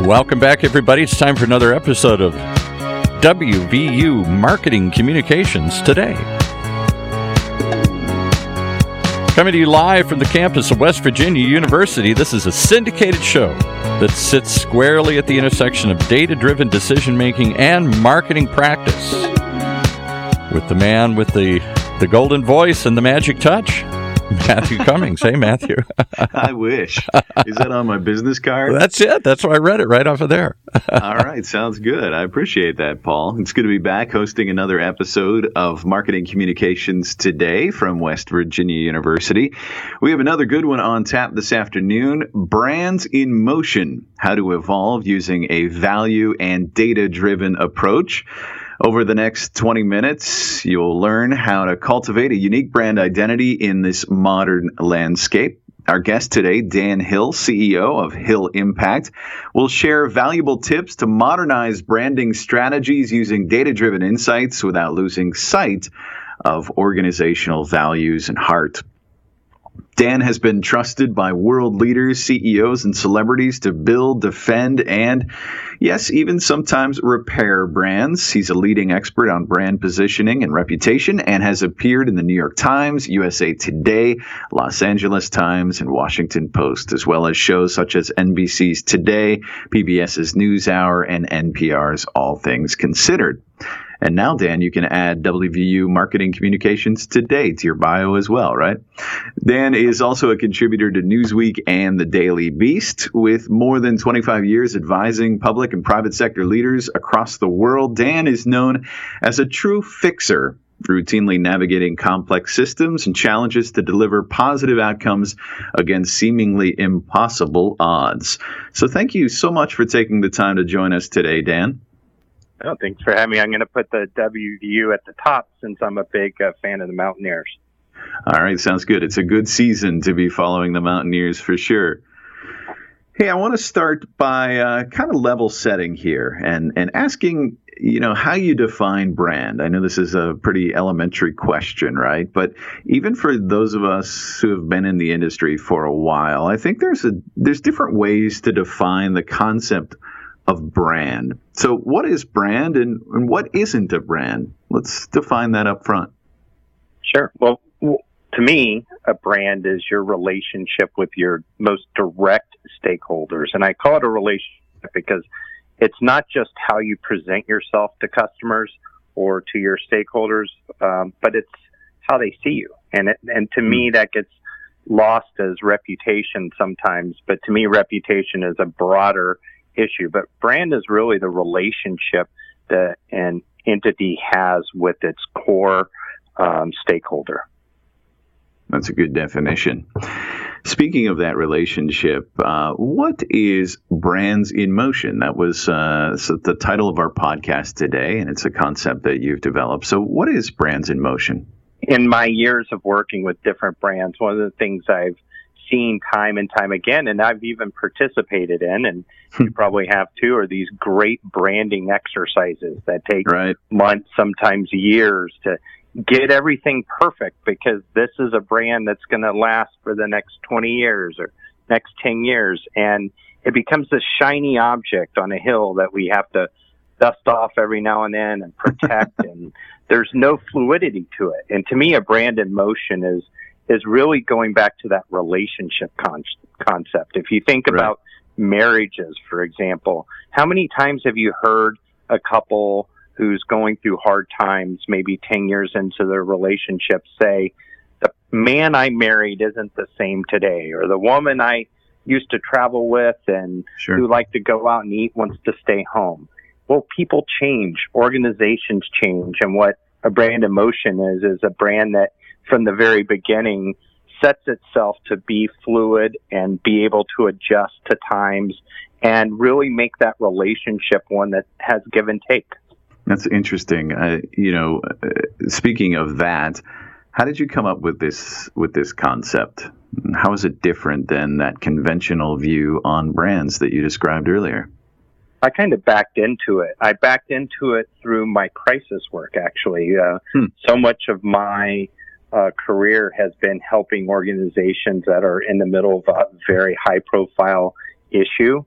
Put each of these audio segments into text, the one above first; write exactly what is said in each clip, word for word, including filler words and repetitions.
Welcome back, everybody. It's time for another episode of W V U Marketing Communications Today. Coming to you live from the campus of West Virginia University, this is a syndicated show that sits squarely at the intersection of data-driven decision-making and marketing practice. With the man with the, the golden voice and the magic touch, Matthew Cummings. Hey, Matthew. I wish. Is that on my business card? That's it. That's why I read it right off of there. All right. Sounds good. I appreciate that, Paul. It's good to be back hosting another episode of Marketing Communications Today from West Virginia University. We have another good one on tap this afternoon. Brands in Motion, how to evolve using a value and data-driven approach. Over the next twenty minutes, you'll learn how to cultivate a unique brand identity in this modern landscape. Our guest today, Dan Hill, C E O of Hill Impact, will share valuable tips to modernize branding strategies using data-driven insights without losing sight of organizational values and heart. Dan has been trusted by world leaders, C E Os, and celebrities to build, defend, and, yes, even sometimes repair brands. He's a leading expert on brand positioning and reputation and has appeared in the New York Times, U S A Today, Los Angeles Times, and Washington Post, as well as shows such as N B C's Today, PBS's NewsHour, and N P R's All Things Considered. And now, Dan, you can add W V U Marketing Communications Today to your bio as well, right? Dan is also a contributor to Newsweek and the Daily Beast. With more than twenty-five years advising public and private sector leaders across the world, Dan is known as a true fixer, routinely navigating complex systems and challenges to deliver positive outcomes against seemingly impossible odds. So thank you so much for taking the time to join us today, Dan. Oh, thanks for having me. I'm going to put the W V U at the top since I'm a big uh, fan of the Mountaineers. All right, sounds good. It's a good season to be following the Mountaineers for sure. Hey, I want to start by uh, kind of level setting here and, and asking, you know, how you define brand. I know this is a pretty elementary question, right? But even for those of us who have been in the industry for a while, I think there's a there's different ways to define the concept of brand. So what is brand and, and what isn't a brand? Let's define that up front. Sure. Well, to me, a brand is your relationship with your most direct stakeholders. And I call it a relationship because it's not just how you present yourself to customers or to your stakeholders, um, but it's how they see you. And it, and to me, that gets lost as reputation sometimes. But to me, reputation is a broader issue, but brand is really the relationship that an entity has with its core um, stakeholder. That's a good definition. Speaking of that relationship, uh, what is Brands in Motion? That was uh, so the title of our podcast today, and it's a concept that you've developed. So what is Brands in Motion? In my years of working with different brands, one of the things I've seen time and time again, and I've even participated in, and you probably have too, are these great branding exercises that take right. months, sometimes years, to get everything perfect because this is a brand that's going to last for the next twenty years or next ten years. And it becomes this shiny object on a hill that we have to dust off every now and then and protect. And there's no fluidity to it. And to me, a brand in motion is is really going back to that relationship con- concept. If you think right. about marriages, for example, how many times have you heard a couple who's going through hard times, maybe ten years into their relationship, say, the man I married isn't the same today, or the woman I used to travel with and sure. who liked to go out and eat wants to stay home. Well, people change, organizations change, and what a brand in motion is, is a brand that from the very beginning sets itself to be fluid and be able to adjust to times and really make that relationship one that has give and take. That's interesting. Uh, you know, uh, speaking of that, how did you come up with this with this concept? How is it different than that conventional view on brands that you described earlier? I kind of backed into it. I backed into it through my crisis work, actually. Uh, hmm. So much of my uh, career has been helping organizations that are in the middle of a very high-profile issue.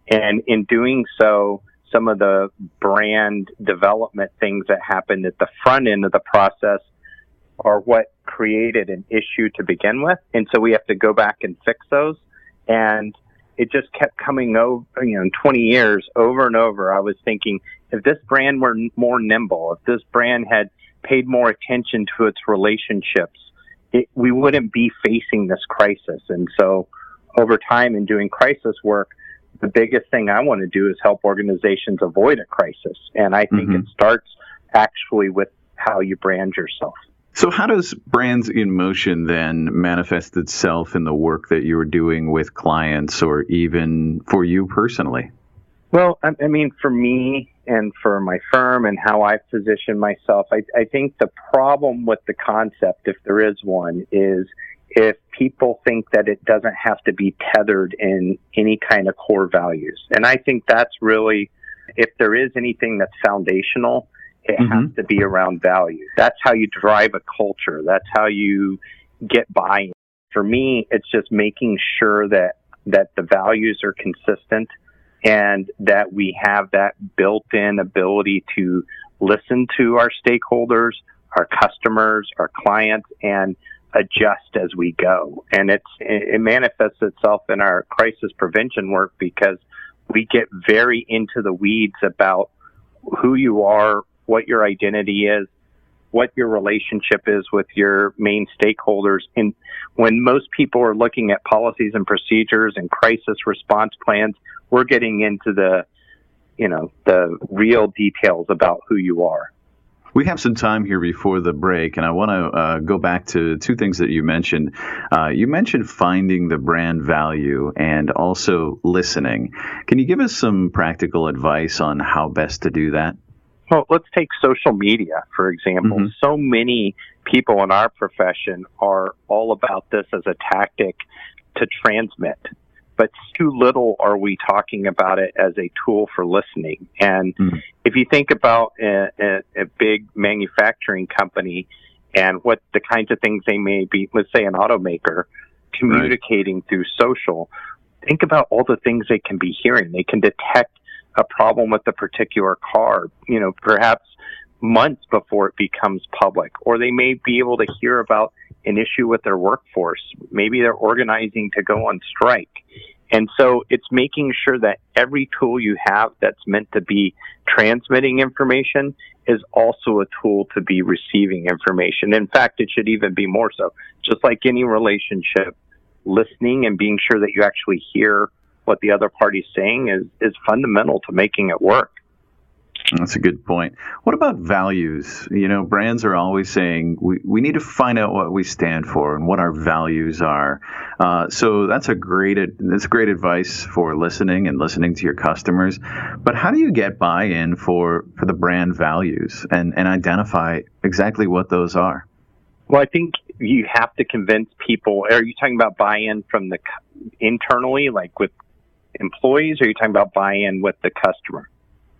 And in doing so, some of the brand development things that happened at the front end of the process are what created an issue to begin with. And so we have to go back and fix those. And it just kept coming over, you know, in twenty years, over and over. I was thinking, if this brand were more nimble, if this brand had paid more attention to its relationships, it, we wouldn't be facing this crisis. And so over time in doing crisis work, the biggest thing I want to do is help organizations avoid a crisis. And I think mm-hmm. it starts actually with how you brand yourself. So how does Brands in Motion then manifest itself in the work that you're doing with clients or even for you personally? Well, I, I mean, for me and for my firm and how I position myself, I, I think the problem with the concept, if there is one, is if people think that it doesn't have to be tethered in any kind of core values. And I think that's really, if there is anything that's foundational, it mm-hmm. has to be around values. That's how you drive a culture. That's how you get buy-in. For me, it's just making sure that, that the values are consistent and that we have that built-in ability to listen to our stakeholders, our customers, our clients, and adjust as we go. And it's, it manifests itself in our crisis prevention work because we get very into the weeds about who you are, what your identity is, what your relationship is with your main stakeholders. And when most people are looking at policies and procedures and crisis response plans, we're getting into the, you know, the real details about who you are. We have some time here before the break, and I want to uh, go back to two things that you mentioned. Uh, you mentioned finding the brand value and also listening. Can you give us some practical advice on how best to do that? Well, let's take social media, for example. Mm-hmm. So many people in our profession are all about this as a tactic to transmit, but too little are we talking about it as a tool for listening. And mm-hmm. if you think about a, a, a big manufacturing company and what the kinds of things they may be, let's say an automaker, communicating right. through social, think about all the things they can be hearing. They can detect a problem with a particular car, you know, perhaps months before it becomes public, or they may be able to hear about an issue with their workforce. Maybe they're organizing to go on strike. And so it's making sure that every tool you have that's meant to be transmitting information is also a tool to be receiving information. In fact, it should even be more so. Just like any relationship, listening and being sure that you actually hear what the other party's saying is, is fundamental to making it work. That's a good point. What about values? You know, brands are always saying we, we need to find out what we stand for and what our values are. Uh, so that's a great that's great advice for listening and listening to your customers. But how do you get buy-in for, for the brand values and, and identify exactly what those are? Well, I think you have to convince people. Are you talking about buy-in from the internally, like with employees, or are you talking about buy-in with the customer?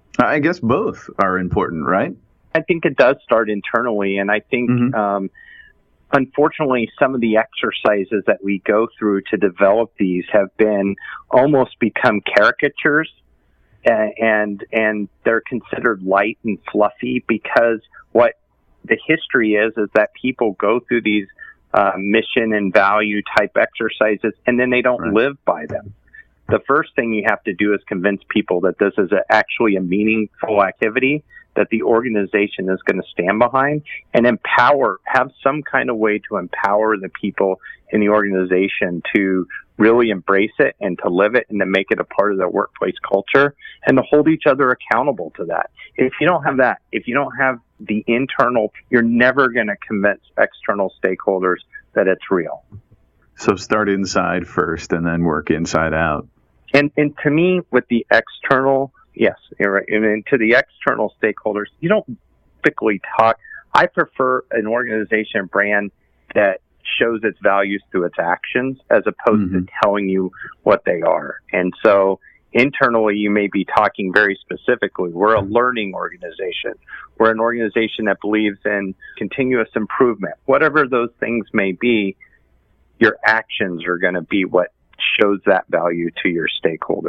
I guess both are important, right? I think it does start internally. And I think, mm-hmm. um, unfortunately, some of the exercises that we go through to develop these have been almost become caricatures, and, and, and they're considered light and fluffy because what the history is, is that people go through these uh, mission and value type exercises and then they don't right. live by them. The first thing you have to do is convince people that this is a, actually a meaningful activity that the organization is going to stand behind, and empower, have some kind of way to empower the people in the organization to really embrace it and to live it and to make it a part of their workplace culture and to hold each other accountable to that. If you don't have that, if you don't have the internal, you're never going to convince external stakeholders that it's real. So start inside first and then work inside out. And and to me, with the external, yes, you're right. I mean, to the external stakeholders, you don't typically talk. I prefer an organization brand that shows its values through its actions as opposed mm-hmm. to telling you what they are. And so internally, you may be talking very specifically. We're a learning organization. We're an organization that believes in continuous improvement. Whatever those things may be, your actions are going to be what shows that value to your stakeholders.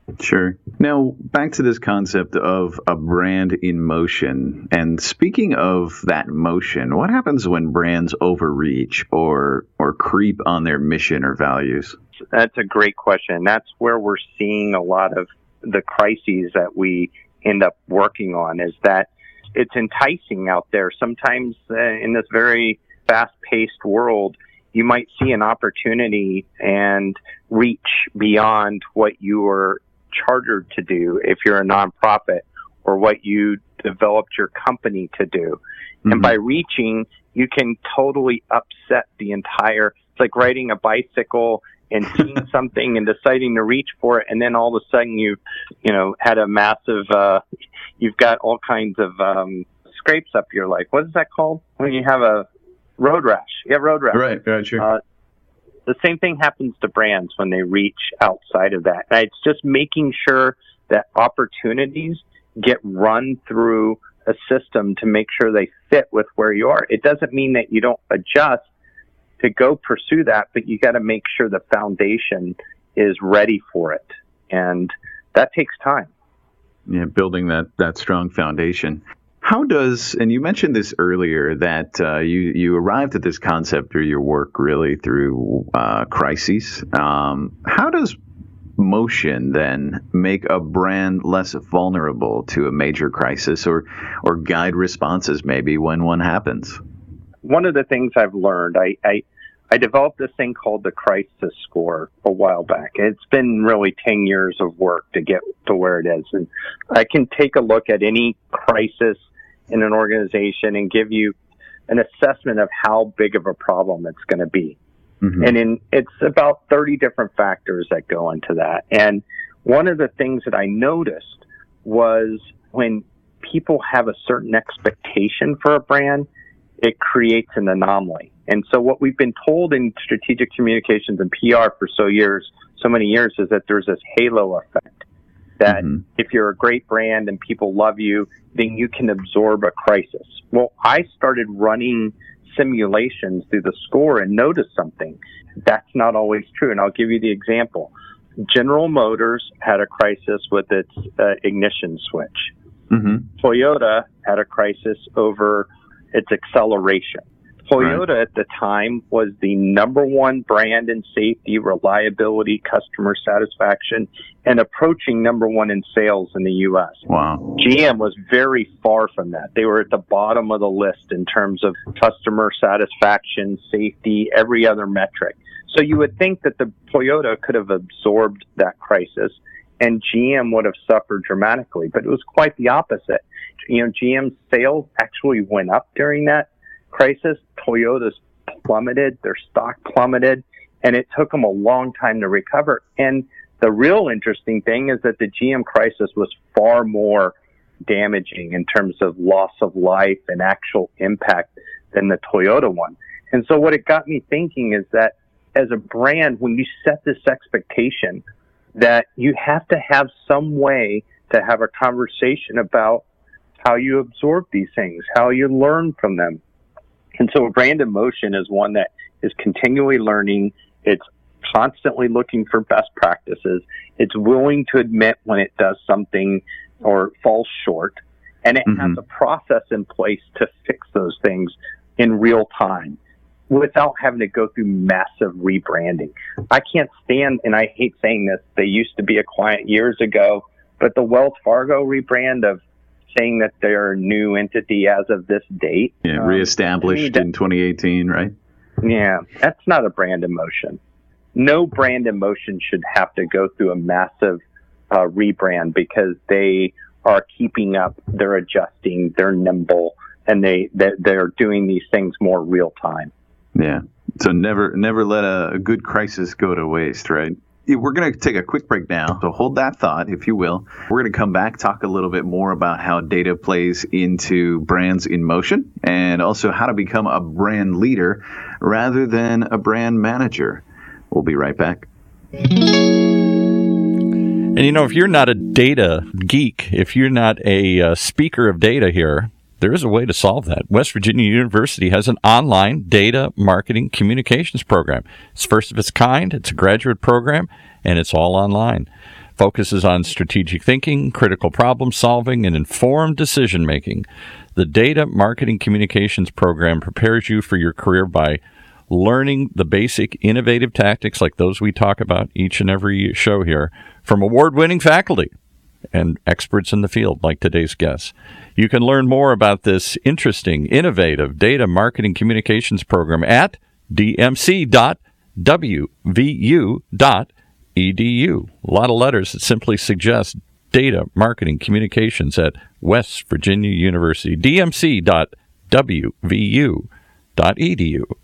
Sure. Now, back to this concept of a brand in motion. And speaking of that motion, what happens when brands overreach or or creep on their mission or values? That's a great question. That's where we're seeing a lot of the crises that we end up working on, is that it's enticing out there. Sometimes uh, in this very fast-paced world, you might see an opportunity and reach beyond what you are chartered to do if you're a nonprofit, or what you developed your company to do. Mm-hmm. And by reaching, you can totally upset the entire, it's like riding a bicycle and seeing something and deciding to reach for it, and then all of a sudden you've, you know, had a massive, uh, you've got all kinds of um, scrapes up your life. What is that called? When you have a road rash. Yeah, road rash. Right, right, sure. Uh, the same thing happens to brands when they reach outside of that. And it's just making sure that opportunities get run through a system to make sure they fit with where you are. It doesn't mean that you don't adjust to go pursue that, but you got to make sure the foundation is ready for it. And that takes time. Yeah, building that, that strong foundation. How does, and you mentioned this earlier, that uh, you, you arrived at this concept through your work really through uh, crises. Um, how does motion then make a brand less vulnerable to a major crisis, or, or guide responses maybe when one happens? One of the things I've learned, I, I, I developed this thing called the crisis score a while back. It's been really ten years of work to get to where it is. And I can take a look at any crisis in an organization and give you an assessment of how big of a problem it's going to be. Mm-hmm. And in, it's about thirty different factors that go into that. And one of the things that I noticed was when people have a certain expectation for a brand, it creates an anomaly. And so what we've been told in strategic communications and P R for so years, so many years, is that there's this halo effect, that mm-hmm. if you're a great brand and people love you, then you can absorb a crisis. Well, I started running simulations through the score and noticed something. That's not always true. And I'll give you the example. General Motors had a crisis with its uh, ignition switch. Mm-hmm. Toyota had a crisis over its acceleration. Toyota right. at the time was the number one brand in safety, reliability, customer satisfaction, and approaching number one in sales in the U S. Wow. G M was very far from that. They were at the bottom of the list in terms of customer satisfaction, safety, every other metric. So you would think that the Toyota could have absorbed that crisis, and G M would have suffered dramatically, but it was quite the opposite. You know, G M's sales actually went up during that crisis. Toyota's plummeted, their stock plummeted, and it took them a long time to recover. And the real interesting thing is that the G M crisis was far more damaging in terms of loss of life and actual impact than the Toyota one. And so what it got me thinking is that as a brand, when you set this expectation, that you have to have some way to have a conversation about how you absorb these things, how you learn from them. And so a brand in motion is one that is continually learning. It's constantly looking for best practices. It's willing to admit when it does something or falls short. And it mm-hmm. has a process in place to fix those things in real time without having to go through massive rebranding. I can't stand, and I hate saying this, they used to be a client years ago, but the Wells Fargo rebrand of saying that they're a new entity as of this date. Yeah, um, reestablished in twenty eighteen, right? Yeah, that's not a brand in motion. No brand in motion should have to go through a massive uh, rebrand because they are keeping up, they're adjusting, they're nimble, and they, they, they're doing these things more real time. Yeah, so never never let a, a good crisis go to waste, right? We're going to take a quick break now, so hold that thought, if you will. We're going to come back, talk a little bit more about how data plays into brands in motion, and also how to become a brand leader rather than a brand manager. We'll be right back. And, you know, if you're not a data geek, if you're not a uh, speaker of data here, there is a way to solve that. West Virginia University has an online data marketing communications program. It's first of its kind. It's a graduate program, and it's all online. Focuses on strategic thinking, critical problem solving, and informed decision making. The Data Marketing Communications program prepares you for your career by learning the basic innovative tactics like those we talk about each and every show here from award-winning faculty and experts in the field like today's guests. You can learn more about this interesting, innovative data marketing communications program at d m c dot w v u dot e d u. A lot of letters that simply suggest data marketing communications at West Virginia University, d m c dot w v u dot e d u.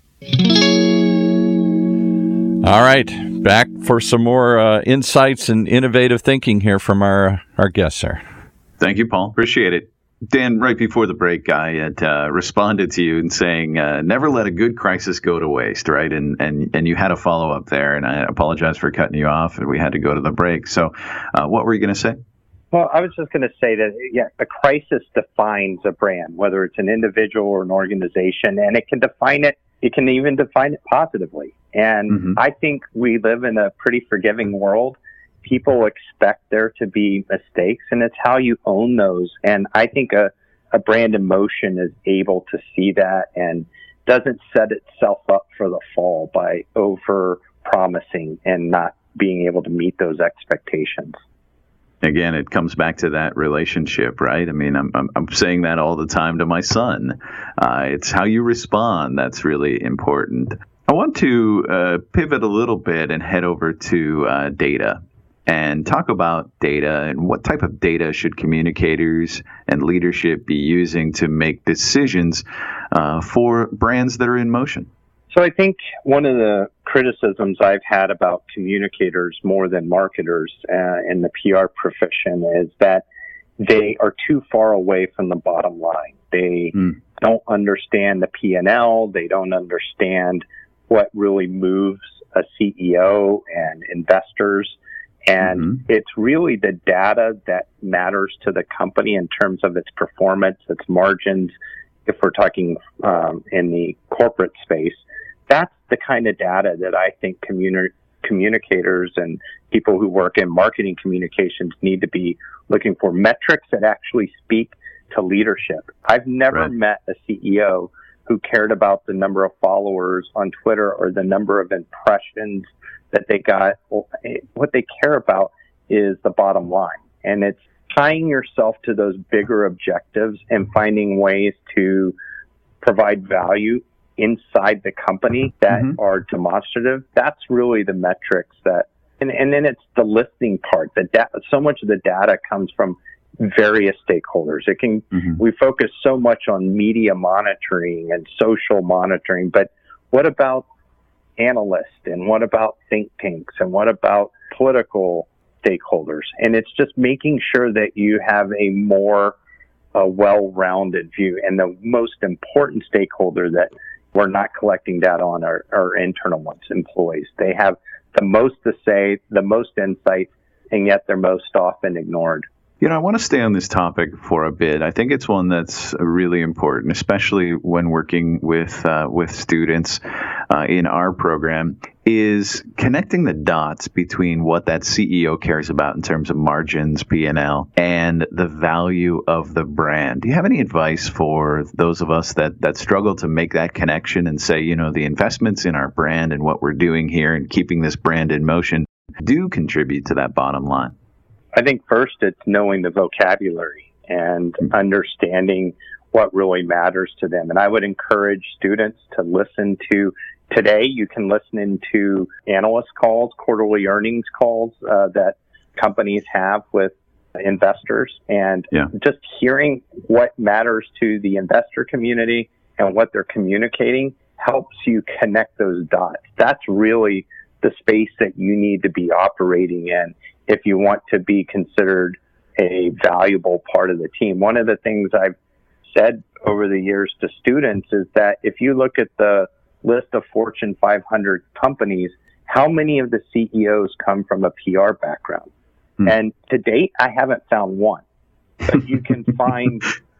All right, back for some more uh, insights and innovative thinking here from our, our guests, sir. Thank you, Paul. Appreciate it. Dan, right before the break, I had uh, responded to you and saying, uh, never let a good crisis go to waste, right? And and and you had a follow-up there, and I apologize for cutting you off, and we had to go to the break. So uh, what were you going to say? Well, I was just going to say that, yeah, a crisis defines a brand, whether it's an individual or an organization, and it can define it. It can even define it positively. And mm-hmm. I think we live in a pretty forgiving world. People expect there to be mistakes, and it's how you own those. And I think a, a brand in motion is able to see that and doesn't set itself up for the fall by over promising and not being able to meet those expectations. Again, it comes back to that relationship, right? I mean, I'm I'm, I'm saying that all the time to my son. Uh, it's how you respond that's really important. I want to uh, pivot a little bit and head over to uh, data and talk about data and what type of data should communicators and leadership be using to make decisions uh, for brands that are in motion. So I think one of the criticisms I've had about communicators more than marketers uh, in the P R profession is that they are too far away from the bottom line. They mm. don't understand the P and L. They don't understand what really moves a C E O and investors. And mm-hmm. it's really the data that matters to the company in terms of its performance, its margins. If we're talking um, in the corporate space, that's the kind of data that I think communi- communicators and people who work in marketing communications need to be looking for, metrics that actually speak to leadership. I've never right. met a C E O who cared about the number of followers on Twitter or the number of impressions that they got. What they care about is the bottom line. And it's tying yourself to those bigger objectives and finding ways to provide value inside the company that mm-hmm. are demonstrative. That's really the metrics that, and, and then it's the listening part. The da- so much of the data comes from various stakeholders. It can, mm-hmm. we focus so much on media monitoring and social monitoring, but what about analysts and what about think tanks and what about political stakeholders? And it's just making sure that you have a more uh, well-rounded view. And the most important stakeholder that we're not collecting data on are, are internal ones, employees. They have the most to say, the most insight, and yet they're most often ignored. You know, I want to stay on this topic for a bit. I think it's one that's really important, especially when working with uh, with students uh, in our program, is connecting the dots between what that C E O cares about in terms of margins, P and L, and the value of the brand. Do you have any advice for those of us that, that struggle to make that connection and say, you know, the investments in our brand and what we're doing here and keeping this brand in motion do contribute to that bottom line? I think first it's knowing the vocabulary and understanding what really matters to them. And I would encourage students to listen to, today you can listen into analyst calls, quarterly earnings calls uh, that companies have with investors, and yeah. just hearing what matters to the investor community and what they're communicating helps you connect those dots. That's really the space that you need to be operating in if you want to be considered a valuable part of the team. One of the things I've said over the years to students is that if you look at the list of Fortune five hundred companies, how many of the C E Os come from a P R background? Hmm. And to date, I haven't found one. But you can find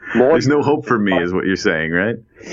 There's no hope for me, is what you're saying, right?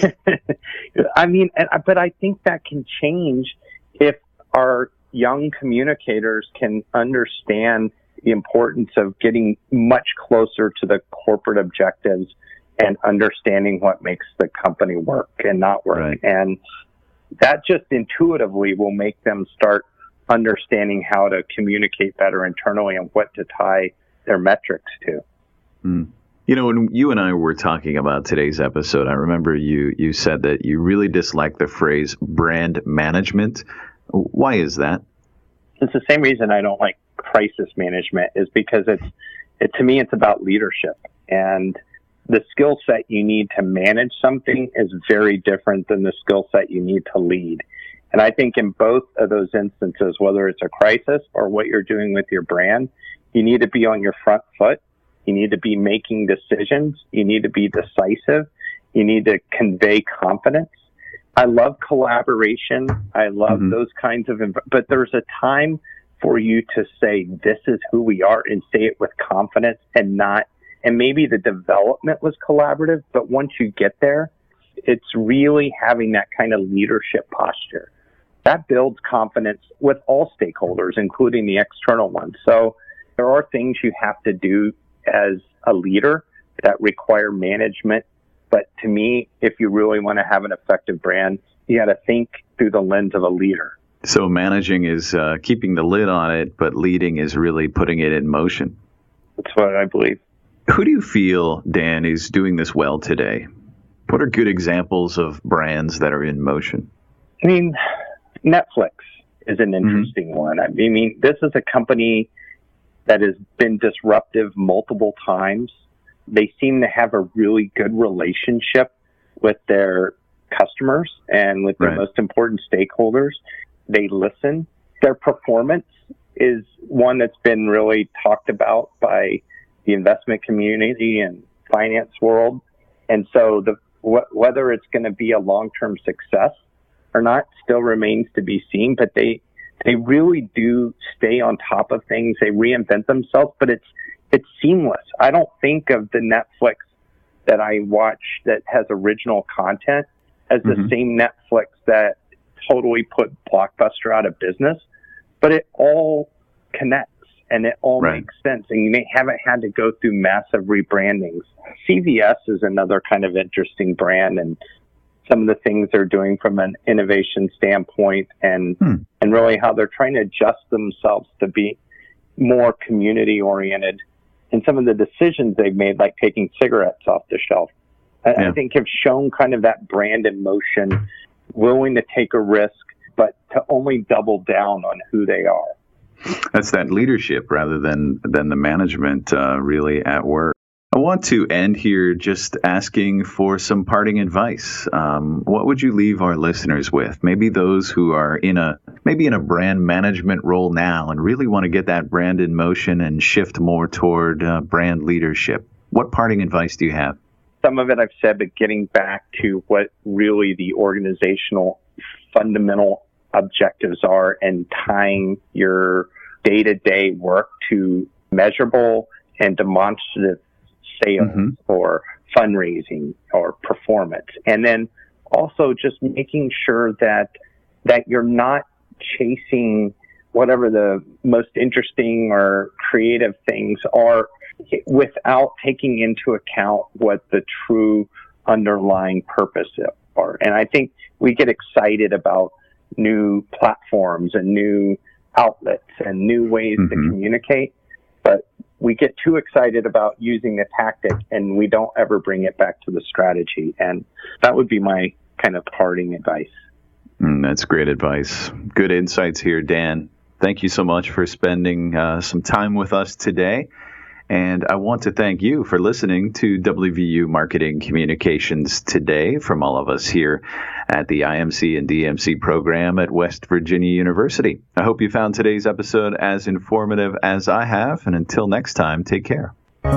I mean, but I think that can change if our young communicators can understand the importance of getting much closer to the corporate objectives and understanding what makes the company work and not work. Right. And that just intuitively will make them start understanding how to communicate better internally and what to tie their metrics to. Mm. You know, when you and I were talking about today's episode, I remember you, you said that you really dislike the phrase brand management. Why is that? It's the same reason I don't like crisis management, is because it's, it, to me, it's about leadership. And the skill set you need to manage something is very different than the skill set you need to lead. And I think in both of those instances, whether it's a crisis or what you're doing with your brand, you need to be on your front foot. You need to be making decisions. You need to be decisive. You need to convey confidence. I love collaboration. I love mm-hmm. those kinds of, but there's a time for you to say, this is who we are, and say it with confidence and not, and maybe the development was collaborative, but once you get there, it's really having that kind of leadership posture. That builds confidence with all stakeholders, including the external ones. So there are things you have to do as a leader that require management. But to me, if you really want to have an effective brand, you got to think through the lens of a leader. So managing is uh, keeping the lid on it, but leading is really putting it in motion. That's what I believe. Who do you feel, Dan, is doing this well today? What are good examples of brands that are in motion? I mean, Netflix is an interesting mm-hmm. one. I mean, this is a company that has been disruptive multiple times. They seem to have a really good relationship with their customers and with their right. most important stakeholders. They listen. Their performance is one that's been really talked about by the investment community and finance world. And so the wh- whether it's going to be a long-term success or not still remains to be seen, but they they really do stay on top of things. They reinvent themselves, but it's it's seamless. I don't think of the Netflix that I watch that has original content as the mm-hmm. same Netflix that totally put Blockbuster out of business, but it all connects and it all right. makes sense. And you may haven't had to go through massive rebrandings. C V S is another kind of interesting brand, and some of the things they're doing from an innovation standpoint and, hmm. and really how they're trying to adjust themselves to be more community oriented. And some of the decisions they've made, like taking cigarettes off the shelf, I, yeah. I think have shown kind of that brand in motion, willing to take a risk, but to only double down on who they are. That's that leadership rather than, than the management uh, really at work. I want to end here just asking for some parting advice. Um, what would you leave our listeners with? Maybe those who are in a maybe in a brand management role now and really want to get that brand in motion and shift more toward uh, brand leadership. What parting advice do you have? Some of it I've said, but getting back to what really the organizational fundamental objectives are and tying your day-to-day work to measurable and demonstrative sales mm-hmm. or fundraising or performance. And then also just making sure that that you're not chasing whatever the most interesting or creative things are without taking into account what the true underlying purpose are. And I think we get excited about new platforms and new outlets and new ways mm-hmm. to communicate, but we get too excited about using the tactic and we don't ever bring it back to the strategy. And that would be my kind of parting advice. Mm, that's great advice. Good insights here, Dan. Thank you so much for spending uh, some time with us today. And I want to thank you for listening to W V U Marketing Communications Today from all of us here at the I M C and D M C program at West Virginia University. I hope you found today's episode as informative as I have. And until next time, take care.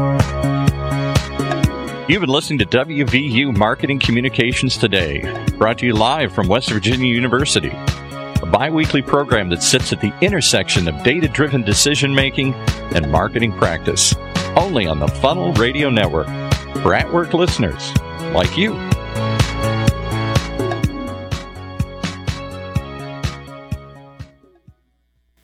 You've been listening to W V U Marketing Communications Today, brought to you live from West Virginia University, a bi-weekly program that sits at the intersection of data-driven decision-making and marketing practice, only on the Funnel Radio Network. for at-work listeners like you.